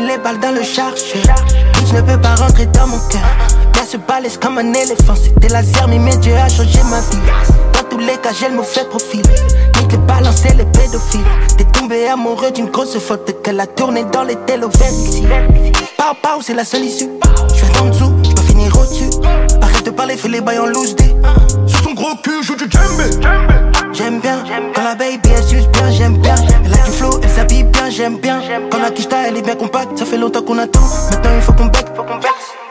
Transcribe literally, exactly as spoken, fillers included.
les balles dans le chargeur. Je ne peux pas rentrer dans mon cœur. Bien se balèze comme un éléphant. C'était laser, mais mes dieux a changé ma vie. Dans tous les cas, j'ai le mauvais profil. Nique les balancer les pédophiles. T'es tombé amoureux d'une grosse faute qu'elle a tourné dans les télovers ici. Pau pau, c'est la seule issue. Je vais en dessous, je peux finir au-dessus. Arrête de parler, fais les bails en loose day. Sur son gros cul, joue du djembé. J'aime bien, quand la baby elle suce bien, j'aime bien. Elle a du flow, elle s'habille bien, j'aime bien. Quand la quicheta elle est bien compacte, ça fait longtemps qu'on attend. Maintenant il faut